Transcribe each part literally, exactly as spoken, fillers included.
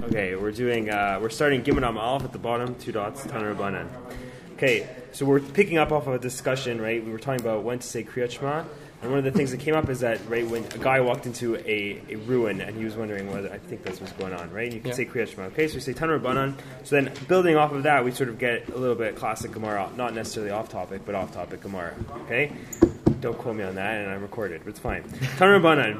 Okay, we're doing. Uh, we're starting Gimel Am Aleph at the bottom, two dots, Tana Rabbanan. Okay, so we're picking up off of a discussion, right? We were talking about when to say Kriyat Shema, and one of the things that came up is that, right, when a guy walked into a, a ruin and he was wondering whether, I think that's what's going on, right? And you can yeah. say Kriyat Shema. Okay, so we say Tana Rabbanan. So then, building off of that, we sort of get a little bit classic Gemara, not necessarily off topic, but off topic Gemara. Okay. Don't quote me on that, and I'm recorded, but it's fine. Tana Rabbanan.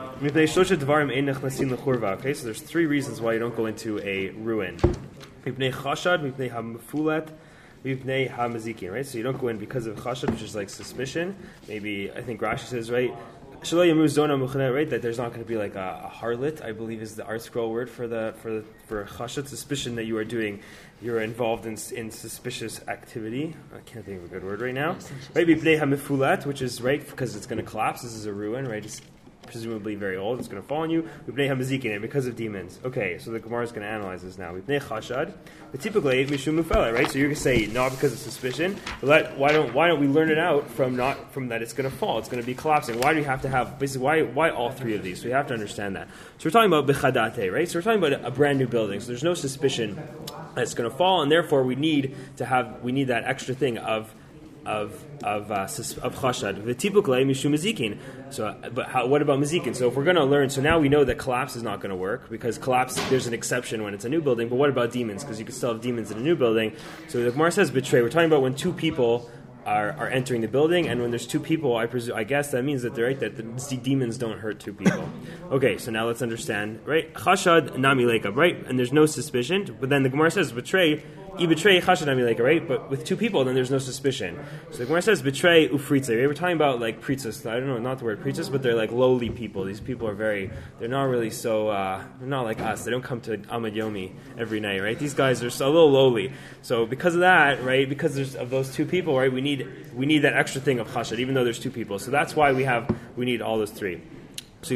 Okay, so there's three reasons why you don't go into a ruin. Mipnei chashad, mipnei hamafulat, mipnei hamazikin. Right, so you don't go in because of chashad, which is like suspicion. Maybe I think Rashi says right. Right, that there's not going to be like a, a harlot, I believe is the art scroll word for the for the, for chashad, suspicion that you are doing, you're involved in in suspicious activity. I can't think of a good word right now. Right, b'pnei hamifulat, which is right because it's going to collapse. This is a ruin, right? It's presumably very old. It's going to fall on you. B'pnei hamazikin, and because of demons. Okay, so the Gemara is going to analyze this now. B'pnei chashad, but typically mishum mufela, right? So you're going to say not because of suspicion. But let, why don't why don't we learn it out from not from that it's going to fall? It's going to be collapsing. Why do you have to have basically why why all three of these? So you have to understand that. So we're talking about bechadate, right? So we're talking about a, a brand new building. So there's no suspicion that it's going to fall, and therefore we need to have we need that extra thing of. Of of uh, of chashad, v'tipukle mishum mazikin. So, but how, what about mazikin? So, if we're going to learn, so now we know that collapse is not going to work because collapse. There's an exception when it's a new building. But what about demons? Because you can still have demons in a new building. So the Gemara says betray. We're talking about when two people are, are entering the building, and when there's two people, I presume, I guess that means that they're right that the demons don't hurt two people. Okay, so now let's understand, right? Chashad nami lekab, right? And there's no suspicion. But then the Gemara says betray. You betray chashad amileka, right? But with two people, then there's no suspicion. So the Gemara says betray ufritze. Right? We're talking about like pritzas. I don't know, not the word pritzas, but they're like lowly people. These people are very. They're not really so. Uh, they're not like us. They don't come to Amad Yomi every night, right? These guys are so, a little lowly. So because of that, right? Because there's of those two people, right? We need we need that extra thing of chashad, even though there's two people. So that's why we have we need all those three. So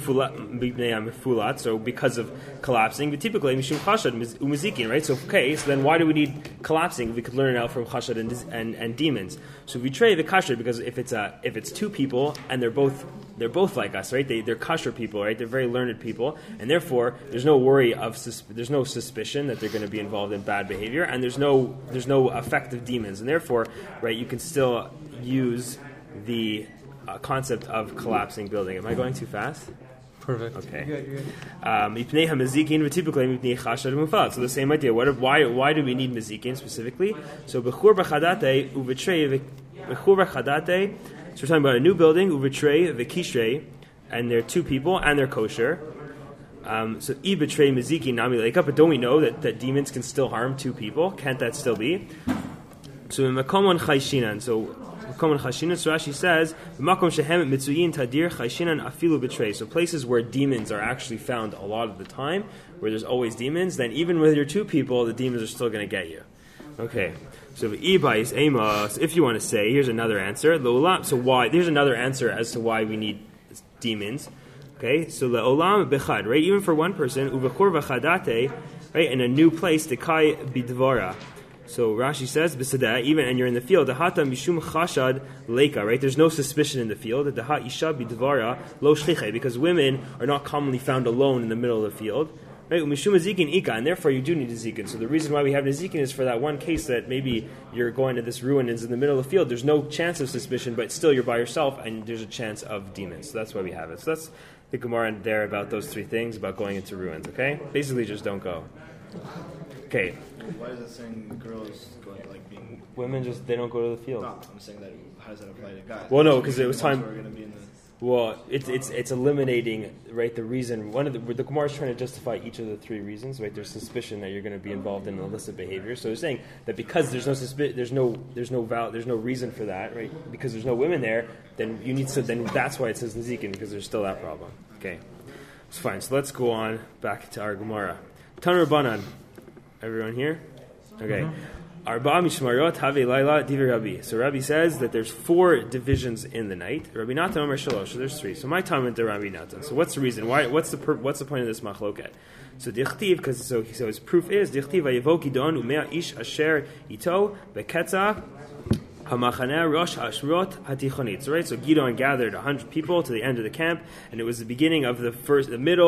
so because of collapsing, but typically mishum chashad umazikin, right? So okay, so then why do we need collapsing? We could learn it out from chashad and, and, and demons. So we betray the kasher because if it's a if it's two people and they're both they're both like us, right? They they're kasher people, right? They're very learned people, and therefore there's no worry of sus- there's no suspicion that they're going to be involved in bad behavior, and there's no there's no effect of demons, and therefore, right? You can still use the Uh, concept of collapsing building. Am I going too fast? Perfect. Okay. Um, so the same idea. What, why why do we need mazikin specifically? So bechur b'chadate uvetrei bechur b'chadate. So we're talking about a new building uvetrei v'kishrei, and they're two people and they're kosher. Um, so i betrei mazikin nami leika. But don't we know that, that demons can still harm two people? Can't that still be? So in makomon chayshinan. So So Rashi says, so places where demons are actually found a lot of the time, where there's always demons, then even with your two people, the demons are still going to get you. Okay, so if you want to say, here's another answer. So why? There's another answer as to why we need demons. Okay, so le'olam bechad, right? Even for one person, uvechor v'chadate, right? In a new place, dekai bidvara. So Rashi says, "B'sadeh, even and you're in the field, dahata mishum chashad leika, right? There's no suspicion in the field. Daha isha b'dvara lo shliche, because women are not commonly found alone in the middle of the field, right? Mishum zikin ika, and therefore you do need a zikin. So the reason why we have a zikin is for that one case that maybe you're going to this ruin and it's in the middle of the field. There's no chance of suspicion, but still you're by yourself, and there's a chance of demons. So that's why we have it. So that's the Gemara there about those three things about going into ruins. Okay, basically just don't go. Okay. Why is it saying girls going like being women just they don't go to the field? No, I'm saying that how does that apply to guys? Well, no, because it was time. The... Well, it's it's it's eliminating right the reason. One of the the Gemara is trying to justify each of the three reasons. Right, there's suspicion that you're going to be involved in illicit behavior. So it's saying that because there's no suspi- there's no there's no val- there's no reason for that. Right, because there's no women there, then you need to then that's why it says Nezikin, because there's still that problem. Okay, it's fine. So let's go on back to our Gemara. Tana Rabbanan. Everyone here? Okay. Arba mishmarot have laila divi Rabbi. So Rabbi says that there's four divisions in the night. Rabbi Natan Omer Shalosh. So there's three. So my time went to Rabbi Natan. So what's the reason? Why? What's the per, what's the point of this machloket? So dichtiv, because so, so his proof is dichtiv vayevok Gidon umea ish asher ito beketza hamachaneh rosh ashrot hatichonit. So right. So Gidon gathered a hundred people to the end of the camp, and it was the beginning of the first, the middle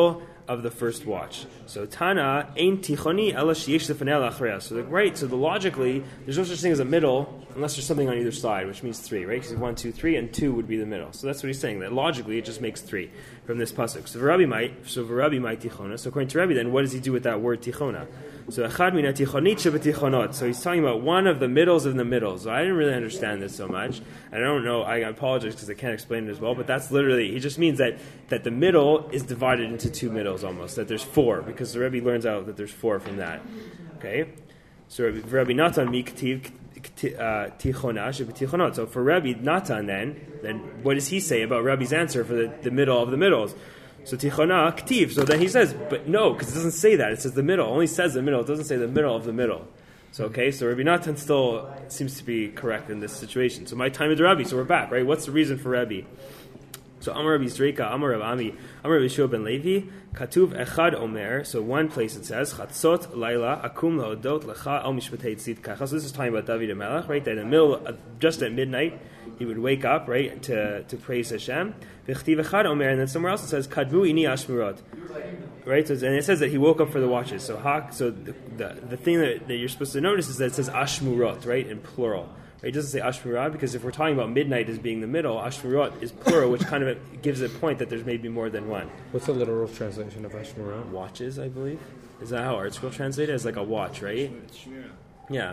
of the first watch. So Tana ein tichoni ela sheyesh lefanei la'achrei. So like, right, so the logically there's no such thing as a middle unless there's something on either side, which means three, right? Because one, two, three, and two would be the middle. So that's what he's saying. That logically it just makes three from this pasuk. So Rabbi might, so Rabbi might tichona. So according to Rabbi, then what does he do with that word tichona? So echad mina tichonit shebetichonot. So he's talking about one of the middles of the middles. So I didn't really understand this so much. I don't know. I apologize because I can't explain it as well. But that's literally, he just means that that the middle is divided into two middles almost. That there's four because the Rebbe learns out that there's four from that. Okay. So Rabbi, Rabbi Natan miktiv tichona shebetichonot. So for Rabbi Natan, then then what does he say about Rabbi's answer for the, the middle of the middles? So tichona ktiv. So then he says, but no, because it doesn't say that. It says the middle. It only says the middle. It doesn't say the middle of the middle. So okay, so Rabbi Natan still seems to be correct in this situation. So my time is Rabbi. So we're back, right? What's the reason for Rabbi? So Amar Rabbi Zreika, Amar Rabbi Ami, Amar Rabbi Shua ben Levi, Katuv Echad Omer. So one place it says Chatzot Laila Akum Laodot Lecha Al Mishpatei Tzidka. So this is talking about David HaMelech, right? That in the middle, of, just at midnight, he would wake up, right, to to praise Hashem. V'chtiv Echad Omer, and then somewhere else it says Kadvu Ini Ashmurot. Right, so, and it says that he woke up for the watches. So, ha, so the, the the thing that, that you're supposed to notice is that it says Ashmurot, right, in plural. Right? It doesn't say Ashmurah because if we're talking about midnight as being the middle, Ashmurot is plural, which kind of gives a point that there's maybe more than one. What's the literal translation of Ashmurah? Watches, I believe. Is that how ArtScroll translated? As like a watch, right? Yeah.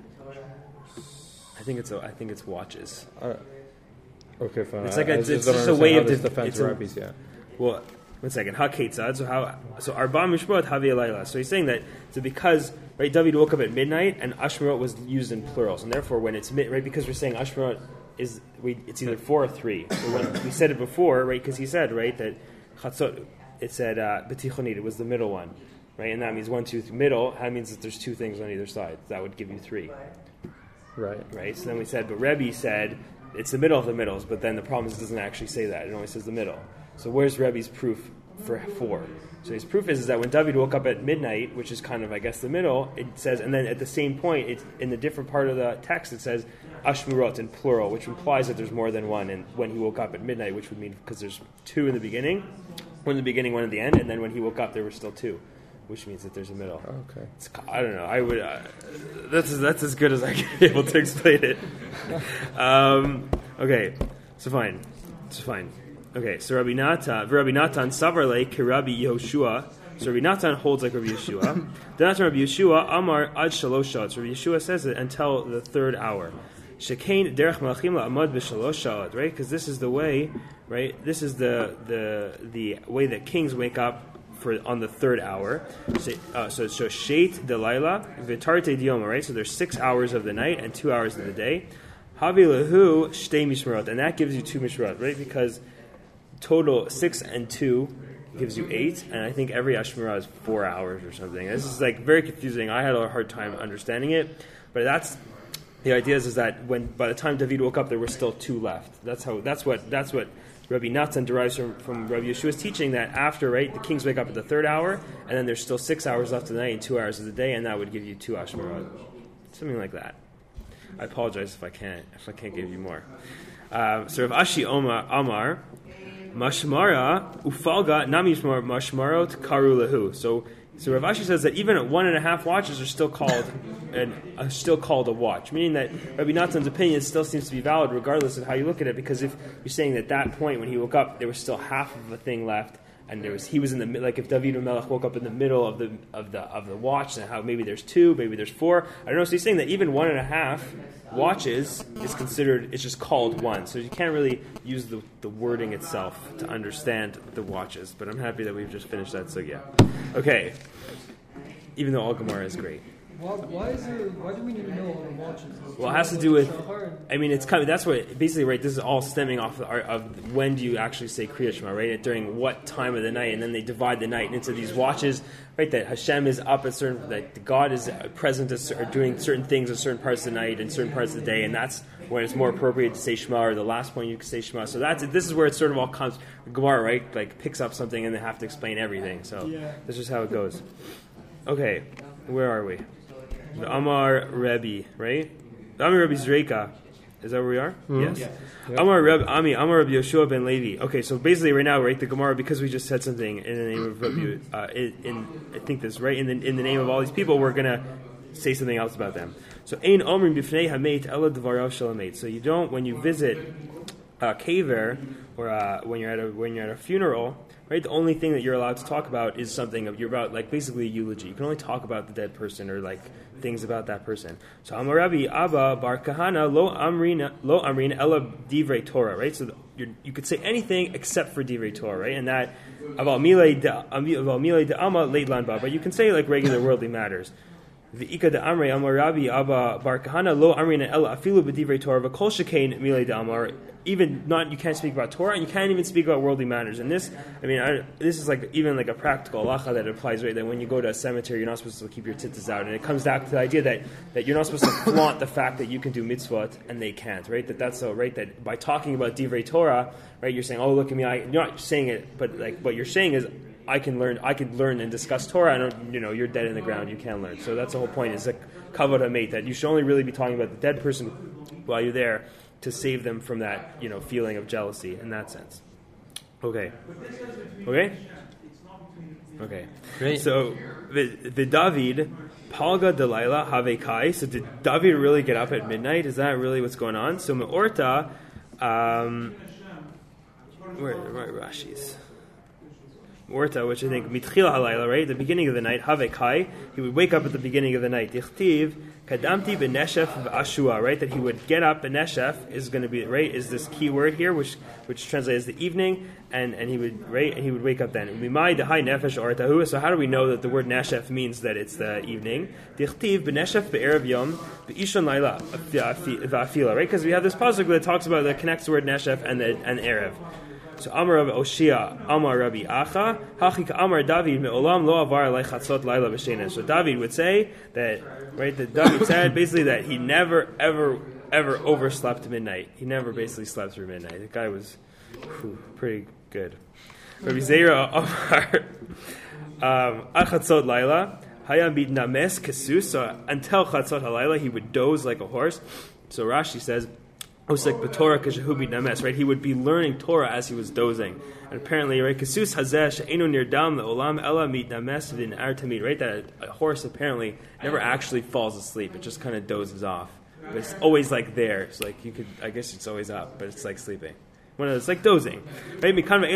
I think it's a, I think it's watches. Uh, okay, fine. It's like a, I it's just just a way of defense a, rabbis, yeah. Well, one second. Ha ketzad. So how? So arba mishmot havi alayla. So he's saying that so because right, David woke up at midnight and Ashmurot was used in plurals, and therefore when it's mid, right, because we're saying Ashmurot is we, it's either four or three. So when we said it before, right, because he said right that chatzot, it said uh, betichonit, it was the middle one, right, and that means one, two, three, middle. That means that there's two things on either side. That would give you three. Right. Right. So then we said, but Rebbe said it's the middle of the middles, but then the problem is it doesn't actually say that. It only says the middle. So where's Rebbe's proof for four? So his proof is, is that when David woke up at midnight, which is kind of, I guess, the middle, it says, and then at the same point, it's in the different part of the text, it says Ashmurot in plural, which implies that there's more than one. And when he woke up at midnight, which would mean because there's two in the beginning, one in the beginning, one at the end, and then when he woke up, there were still two, which means that there's a middle. Okay. It's, I don't know. I would. Uh, that's that's as good as I can be able to explain it. Um, okay, so fine, it's fine. Okay, so Rabbi Natan, Rabbi Natan Savarle ki Rabbi Yehoshua. So Rabbi Natan holds like Rabbi Yeshua. Then after Rabbi Yeshua, Amar ad shalosh shot. So Rabbi Yeshua says it until the third hour. Shekain derech malachim la'amad b'shalosh shot. Right, because this is the way. Right, this is the the the way that kings wake up for on the third hour. So uh, so so sheit delaila v'tarte dioma. Right, so there's six hours of the night and two hours of the day. Havi lehu shtei mishmarot, and that gives you two mishmarot. Right, because total six and two gives you eight, and I think every Ashmurah is four hours or something. This is like very confusing. I had a hard time understanding it, but that's the idea is, is that when by the time David woke up, there were still two left. That's how. That's what. That's what Rabbi Natan derives from, from Rabbi Yeshua's teaching that after right the kings wake up at the third hour, and then there's still six hours left of the night and two hours of the day, and that would give you two Ashmurah, something like that. I apologize if I can't if I can't give you more. Uh, so Rav Ashi Omar Amar. Mashmara ufalga namishmar mashmarot karu lehu. So, so Rav Ashi says that even at one and a half watches are still called, and are still called a watch, meaning that Rabbi Natan's opinion still seems to be valid regardless of how you look at it. Because if you're saying that at that point when he woke up there was still half of a thing left, and there was he was in the like if David HaMelech woke up in the middle of the of the of the watch, and how maybe there's two, maybe there's four. I don't know. So he's saying that even one and a half watches is considered, it's just called one. So you can't really use the, the wording itself to understand the watches. But I'm happy that we've just finished that sugya. Okay. Even though Al Gemara is great. Why, why is it, why do we need to know all the watches? Well, it has to do with, I mean, it's kind of, that's what, basically, right, this is all stemming off of, of when do you actually say Kriya Shema, right, during what time of the night, and then they divide the night into these watches, right, that Hashem is up at certain, that God is present at, or doing certain things at certain parts of the night and certain parts of the day, and that's when it's more appropriate to say Shema, or the last point you can say Shema. So that's, this is where it sort of all comes, Gemara, right, like, picks up something and they have to explain everything, so yeah. This is how it goes. Okay, where are we? The Amar Rebbe, right? The Amar Rebbe Zreika. Is that where we are? Mhm. Yes. Yeah. Yep. Amar Reb Ami, Amar Reb Yoshua ben Levi. Okay, so basically right now, right, the Gemara, because we just said something in the name of Rabbi, uh, in, in I think this right in the in the name of all these people, we're gonna say something else about them. So ein omrim b'fnei hamet ela dvarav shel hamet. So you don't when you visit a kaver or uh, when you're at a when you're at a funeral. Right, the only thing that you're allowed to talk about is something of you're about like basically a eulogy. You can only talk about the dead person or like things about that person. So Amarabi Abba Bar Kahana lo amrin lo amrin ela divrei Torah. Right, so you're, you could say anything except for divrei Torah. Right, and that about milei de about milei de ama leitlan ba. But you can say like regular worldly matters. V'ika de amrei Amarabi Abba Bar Kahana lo amrin ela afilu b'divrei Torah v'kol shekain milei de amar. Even not, you can't speak about Torah, and you can't even speak about worldly matters. And this, I mean, I, this is like even like a practical halacha that applies, right? That when you go to a cemetery, you're not supposed to keep your tzitzis out, and it comes back to the idea that, that you're not supposed to flaunt the fact that you can do mitzvot and they can't, right? That that's so right. That by talking about divrei Torah, right, you're saying, oh, look at me. I, you're not saying it, but like what you're saying is, I can learn. I could learn and discuss Torah, and you know, you're dead in the ground. You can't learn. So that's the whole point. Is like kavod hameit, that you should only really be talking about the dead person while you're there, to save them from that, you know, feeling of jealousy in that sense. Okay. Okay? Okay. Great. So, the, the David, Palga Delilah Have Kai. So, did David really get up at midnight? Is that really what's going on? So, Me'orta, um, where, where are Rashi's? Me'orta, which I think, Mitchila Halayla, right? The beginning of the night, Have Kai. He would wake up at the beginning of the night. Dichtiv, Kadamti b'neshef v'ashua, right? That he would get up. B'neshef is going to be right. Is this key word here, which which translates the evening, and, and he would right, and he would wake up then. Mimai dehai nefesh ortahu. So how do we know that the word neshef means that it's the evening? Dichtiv b'neshef be'erev yom b'ishon laila v'afila, right? Because we have this pasuk that talks about that connects the word neshef and the and erev. So Amar Rabbi Oshia, Amar Rabbi Acha, Hachik Amar David me'olam lo avar alei chatzot laila b'shena. So David would say that, right? That David said basically that he never, ever, ever overslept midnight. He never basically slept through midnight. The guy was whew, pretty good. Rabbi Zera Amar Achatzot laila hayam bidnames kesus. So until chatzot halayla, he would doze like a horse. So Rashi says, Osek b'Torah kashahubi names, right? He would be learning Torah as he was dozing, and apparently, right? Kasus hazeh she'enu nirdam le'olam ela mit names v'n'ar tamid, right? That a horse apparently never actually falls asleep; it just kind of dozes off, but it's always like there. It's like you could, I guess, it's always up, but it's like sleeping. One of those, like dozing, right?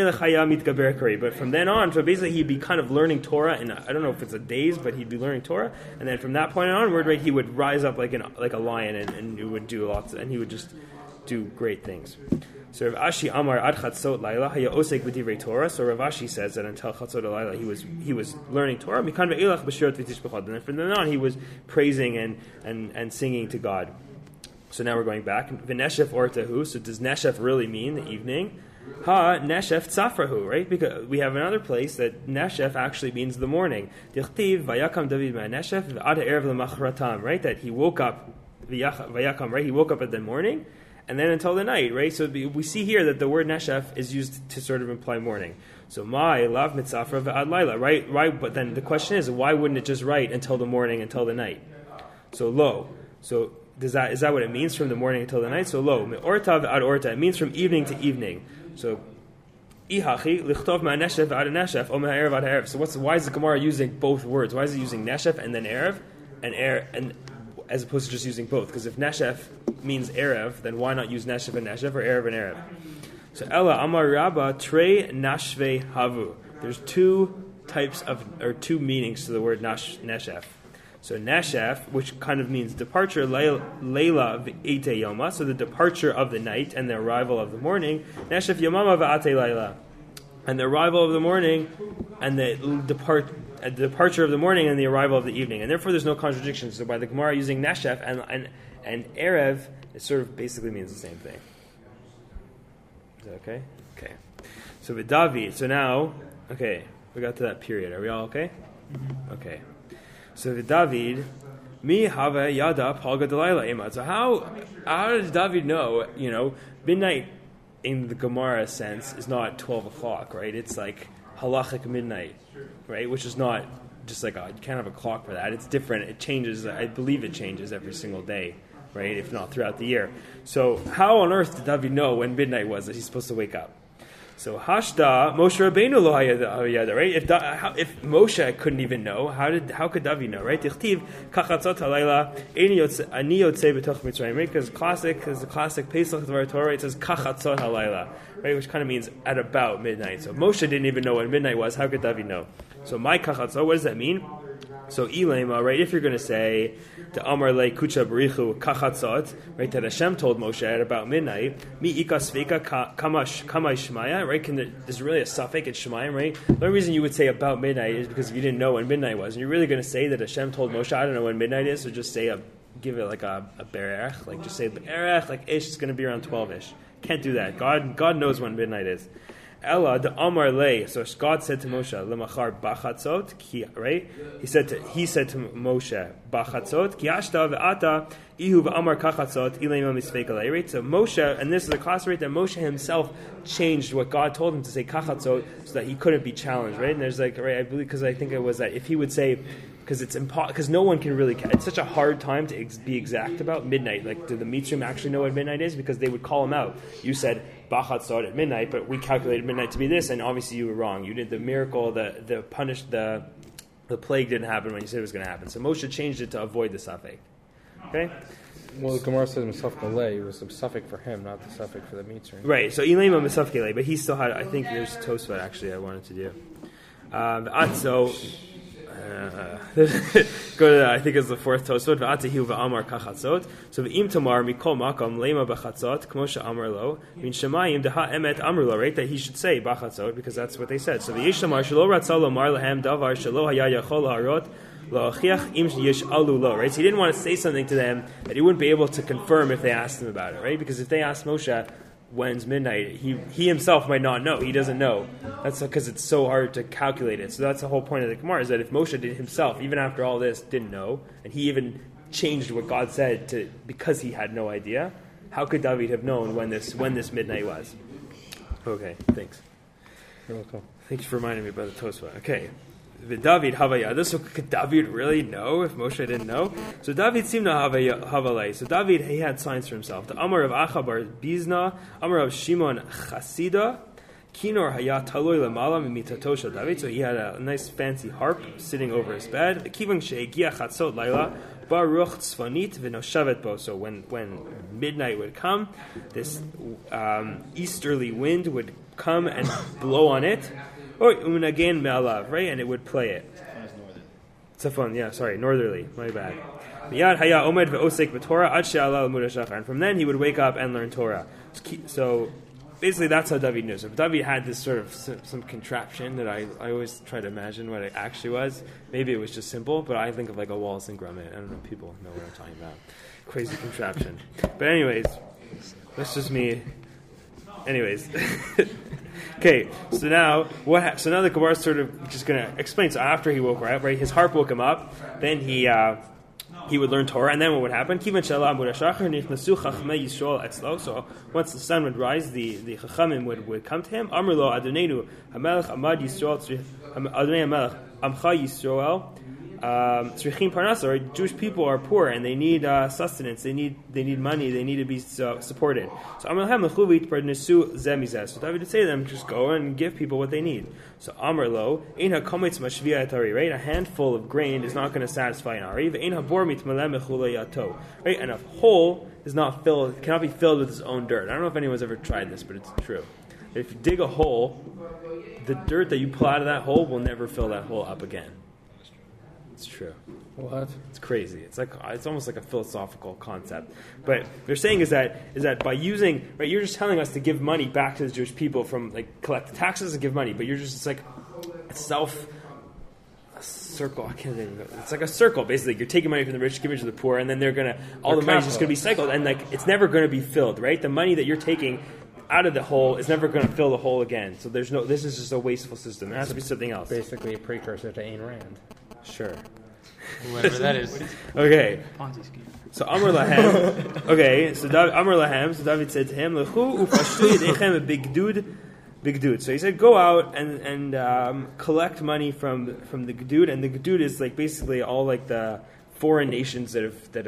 But from then on, so basically he'd be kind of learning Torah, and I don't know if it's a days, but he'd be learning Torah, and then from that point onward, right, he would rise up like an like a lion, and, and he would do lots, and he would just do great things. So Rav Ashi Amar Ad Chatzot Laila Haya Osek B'Divrei Torah. So Rav Ashi says that until Chatzot Laila he was he was learning Torah. And then from then on he was praising and, and, and singing to God. So now we're going back. V'neshef ortahu. So does neshef really mean the evening? Ha neshef tzafrahu, right? Because we have another place that neshef actually means the morning. Dichtiv vayakam David ma'neshef v'ad ha'erev l'machratam, right? That he woke up vayakam, right? He woke up at the morning. And then until the night, right? So we see here that the word neshef is used to sort of imply morning. So my lav mitzafra v'ad laila, right? Right. But then the question is, why wouldn't it just write until the morning, until the night? So lo. So does that is that what it means from the morning until the night? So lo orta v'ad orta. It means from evening to evening. So ihachi lichtov ma'neshef v'ad neshef o ma'erev v'ad ha'erev. So what's why is the Gemara using both words? Why is it using neshef and then erev and er and as opposed to just using both? Because if neshef means erev, then why not use neshef and neshef or erev and erev? So Ella Amar Rabba Trei Nashve Havu. There's two types of or two meanings to the word nash, neshef. So neshef, which kind of means departure, leila v'ete yoma, so the departure of the night and the arrival of the morning. Neshef yomama v'ate leila, and the arrival of the morning and the depart. At the departure of the morning and the arrival of the evening, and therefore there's no contradiction. So by the Gemara using neshef and and and erev, it sort of basically means the same thing. Is that okay? Okay. So with David, so now, okay, we got to that period. Are we all okay? Mm-hmm. Okay. So with David, mi hava yada palga delayla ema. So how how does David know? You know, midnight in the Gemara sense is not twelve o'clock, right? It's like halachic midnight, right? Which is not just like a, you can't have a clock for that. It's different. It changes. I believe it changes every single day. right? If not throughout the year. So how on earth did David know when midnight was that he's supposed to wake up? So Hashda Moshe Rabbeinu lo hayada, right? If da, how, if Moshe couldn't even know, how did how could David know, right? Tichtiv kachatzot halayla ani yotzei b'toch Mitzrayim, right? Because classic is the classic Pesach Dvar Torah. It says kachatzot halayla, right? Which kind of means at about midnight. So if Moshe didn't even know when midnight was, how could David know? So my kachatzot, what does that mean? So ilema, right? If you're going to say the Amar Le Kucha Barichu Kachatzot, right? That Hashem told Moshe at about midnight, Mi Ika Sveka Kamash Kamai Shmaya, right? Can there, there's really a suffix in Shemayim, right? The only reason you would say about midnight is because if you didn't know when midnight was, and you're really going to say that Hashem told Moshe, I don't know when midnight is, so just say a, give it like a, a berech, like just say berech, like ish, it's going to be around twelve ish. Can't do that. God, God knows when midnight is. Ella the Amar Le. So God said to Moshe, "Lemachar bachatzot." Ki, right? He said to he said to Moshe, "Bachatzot ki ashta ve'ata ihu ve'amar kachatzot ileima misfekalei." Right? So Moshe, and this is a class right that Moshe himself changed what God told him to say kachatzot so that he couldn't be challenged. Right? And there's like right, I believe because I think it was that if he would say. Because it's impo- because no one can really. It's such a hard time to ex- be exact about midnight. Like, do the Mitzrim actually know what midnight is? Because they would call him out. You said Bachatzot at midnight, but we calculated midnight to be this, and obviously you were wrong. You did the miracle, the the punish the the plague didn't happen when you said it was going to happen. So Moshe changed it to avoid the suffix. Okay. Well, the Gemara says Mesaf Malay was the suffix for him, not the suffix for the Mitzrim. Right. So Ilema Mesaf Kelei, but he still had. I think there's Tosfot actually. I wanted to do. Um, so. Uh, go to the, I think it's the fourth Tosfot. V'atahiu v'amar kachatzot. So v'im tamar mikol makam lema b'chatzot k'moshe amar lo min shemayim deha emet amar lo. Right, that he should say b'chatzot because that's what they said. So v'yish tamar shelo ratzah lomar lahem davar shelo haya yachol harot lo'achiach im yish alu lo. Right, so he didn't want to say something to them that he wouldn't be able to confirm if they asked him about it. Right, because if they asked Moshe when's midnight, he he himself might not know. He doesn't know. That's because it's so hard to calculate it. So that's the whole point of the Gemara, is that if Moshe did himself, even after all this, didn't know, and he even changed what God said to because he had no idea, how could David have known when this when this midnight was? Okay, thanks. You're welcome. Thanks for reminding me about the Tosfot. Okay. David havayada. So could David really know if Moshe didn't know? So David seemed to have a havalei. So David, he had signs for himself. The Amar of Achabar Bizna, Amar of Shimon Chasida, Kinor Hayat Taloy Lamala Mimitato Shel David. So he had a nice fancy harp sitting over his bed. Kivang Sheegia Chatzot Laila Baruch Tzvanit V'Noshavet Bo. So when when midnight would come, this um, easterly wind would come and blow on it. Or unagen me'alav, right? And it would play it. Tzafon, yeah, sorry, northerly, my bad. Miyad haya omed ve'osek b'Torah ad she'ala l'mud hashachar. And from then he would wake up and learn Torah. So basically that's how David knew. So David had this sort of some contraption that I, I always try to imagine what it actually was. Maybe it was just simple, but I think of like a Wallace and Gromit. I don't know if people know what I'm talking about. Crazy contraption. But anyways, that's just me. Anyways. Okay, so now what? Ha- so now the Gemara is sort of just going to explain. So after he woke up, right, his harp woke him up. Then he uh, he would learn Torah, and then what would happen? So once the sun would rise, the the Chachamim would, would come to him. Amr lo Adonenu Hamelech Amad Yisrael Adonai Hamelech Amcha Yisrael. Tzrichim Parnasa, right? Jewish people are poor and they need uh, sustenance. They need they need money. They need to be uh, supported. So Amar Lahem Lechuvit Parnesu Zemizeh. So David would say to them, just go and give people what they need. So Amar Lo Ein HaKometz Mashvia Atari, right? A handful of grain is not going to satisfy an Ari. Ein HaBor Mitmaleh Mechula Yato, right? And a hole is not filled, cannot be filled with its own dirt. I don't know if anyone's ever tried this, but it's true. If you dig a hole, the dirt that you pull out of that hole will never fill that hole up again. It's true. What? It's crazy. It's like it's almost like a philosophical concept. But they're saying is that is that by using right, you're just telling us to give money back to the Jewish people from like collect the taxes and give money, but you're just it's like a self a circle. I can't even. It's like a circle basically. You're taking money from the rich, giving it to the poor, and then they're gonna all the money's just gonna be cycled, and like it's never gonna be filled. Right? The money that you're taking out of the hole is never going to fill the hole again. So there's no. This is just a wasteful system. There has to be something else. Basically, a precursor to Ayn Rand. Sure. Whatever that is. Okay. Ponzi scheme. So Amr Lahem. Okay. So David, Amr Lahem. So David said to him, "Lechu ufashtu yedechem a big dude, big dude." So he said, "Go out and and um, collect money from from the Gedud." And the Gedud is like basically all like the foreign nations that have that have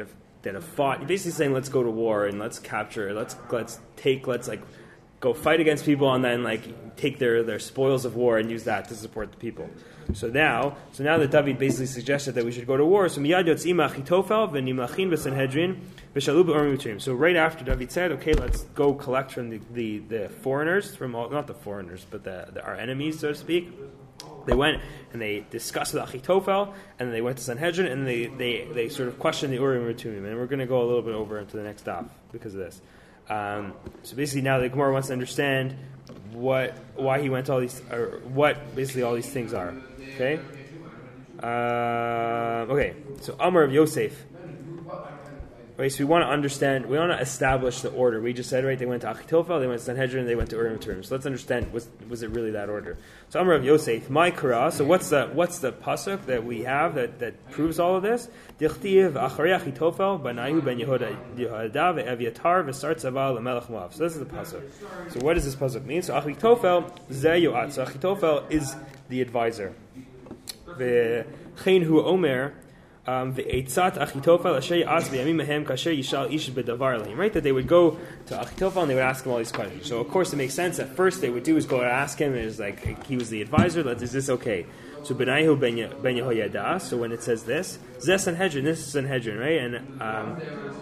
that have fought. Basically saying, let's go to war and let's capture, let's let's take, let's like go fight against people and then like take their, their spoils of war and use that to support the people. So now, so now that David basically suggested that we should go to war, so miyad yotzim Achitofel v'nimachin b'Sanhedrin v'shalu b'Urim u'Tumim. So right after David said, okay, let's go collect from the, the, the foreigners, from all, not the foreigners, but the, the, our enemies, so to speak. They went and they discussed with Achitofel, and then they went to Sanhedrin, and they, they, they sort of questioned the Urim u'Tumim. And we're going to go a little bit over into the next stop because of this. Um, so basically now the Gemara wants to understand what, why he went to all these, or what basically all these things are. Okay? Uh, okay, so Amar of Yosef. Right, so we want to understand, we want to establish the order. We just said, right, they went to Achitophel, they went to Sanhedrin, they went to Urim Turim. So let's understand, was was it really that order? So Amar of Yosef, my Kara, so what's the what's the pasuk that we have that, that proves all of this? Dichtiv Acharei Achitophel, Banayu ben Yehuda Yehuda ve'Evyatar v'Sar Tzava l'Melech Moav. So this is the pasuk. So what does this pasuk mean? So Achitophel zeh yoat. So Achitophel is the advisor. Ve'chein hu omer. Um, right, that they would go to Achitophel and they would ask him all these questions. So of course it makes sense. At first they would do is go and ask him, and it's like he was the advisor. Is this okay? So Benaihu ben Yehoyada. So when it says this, Zeh Sanhedrin, this is Sanhedrin, right? And um,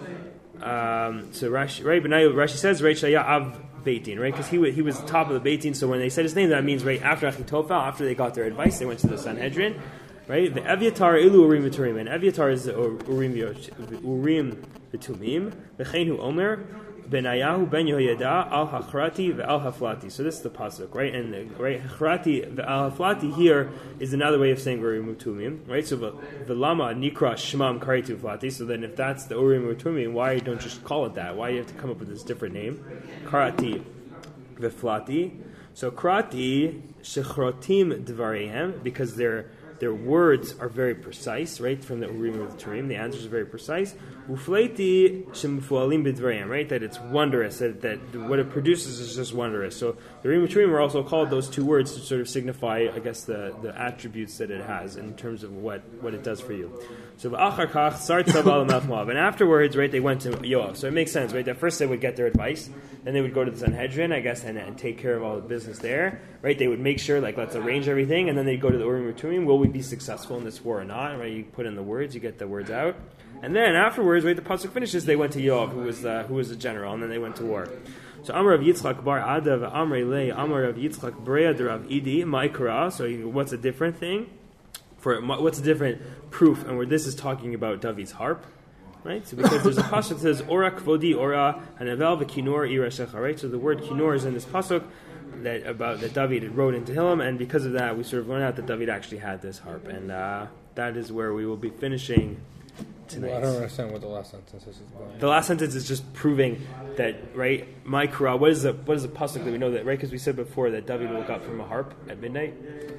um, so Rashi, right? Benaihu, Rashi says, right? Shaya Av Beit Din, right? Because he was, he was the top of the Beit Din. So when they said his name, that means right after Achitophel, after they got their advice, they went to the Sanhedrin. Right, the Evyatar ilu Urim v'Tumim, and Evyatar is the Urim Urim v'Tumim. V'cheinu Omer Benayahu ben Yehoyada al Hachrati ve'al Haflati. So this is the pasuk, right? And the, right, Hachrati ve'al Haflati here is another way of saying Urim v'Tumim, right? So v'lama nikra shmam karitu Haflati. So then, if that's the Urim v'Tumim, why don't you just call it that? Why do you have to come up with this different name? Karati v'Flati. So Krati shechrotim dvareihem, because they're Their words are very precise, right? From the Urim and the Turim, the answers are very precise. Ufleiti shemfualim b'dvarayim, right? That it's wondrous, that, that what it produces is just wondrous. So the Urim and Turim are also called those two words to sort of signify, I guess, the, the attributes that it has in terms of what, what it does for you. So v'achar kach sar tzava l'melech Moav, and afterwards, right, they went to Yoav. So it makes sense, right? At first they would get their advice, then they would go to the Sanhedrin, I guess, and, and take care of all the business there, right? They would make sure, like, let's arrange everything, and then they'd go to the Urim and Turim. Will we be successful in this war or not? Right? You put in the words, you get the words out, and then afterwards, right, the pasuk finishes. They went to Yoav, who was the, who was the general, and then they went to war. So Amar of Yitzchak bar Adav Amrei Le Amar of Yitzchak Brea Derav Idi Ma'ikra. So what's a different thing? For what's a different proof? And where this is talking about David's harp, right? So because there's a pasuk that says Ora Kvodi Ora Hanavel v'Kinor Irashecha, right? So the word Kinor is in this pasuk that about that David wrote into Tehillim, and because of that, we sort of learn out that David actually had this harp, and uh, that is where we will be finishing tonight. Well, I don't understand what the last sentence is about. The last sentence is just proving that, right? My Kara, what is the what is the pasuk that we know that, right? Because we said before that David woke up from a harp at midnight.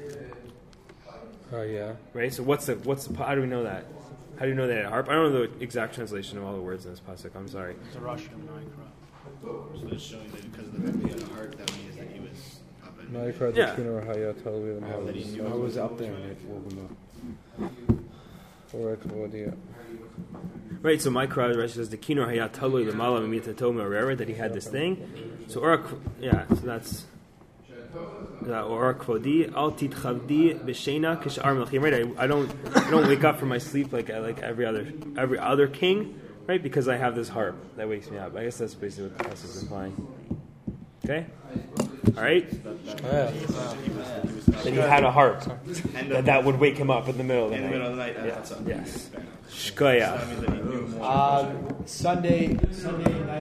Oh yeah. Right. So what's the what's the, how do we know that? How do you know that at harp? I don't know the exact translation of all the words in this pasuk. I'm sorry. It's a Russian Minecraft. So it's showing that because of the fact that he had a heart, that means that he was up at midnight. Yeah. That he knew I was up there and it woke him up. Right, so my crowd Rashi says the kinor hayat talui l'mala mimita tomer that he had this thing. So orak, yeah, so that's orak kvodi al titchavdi b'sheina kishar melchim. Right, I, I don't I don't wake up from my sleep like like every other every other king, right? Because I have this harp that wakes me up. I guess that's basically what the passage is implying. Okay, all right. Yeah. That he had a harp that that would wake him up in the middle of the in night. the middle of the night. Yes. That's Yes. Shkoya. Shkoya. Uh, Sunday, Sunday night.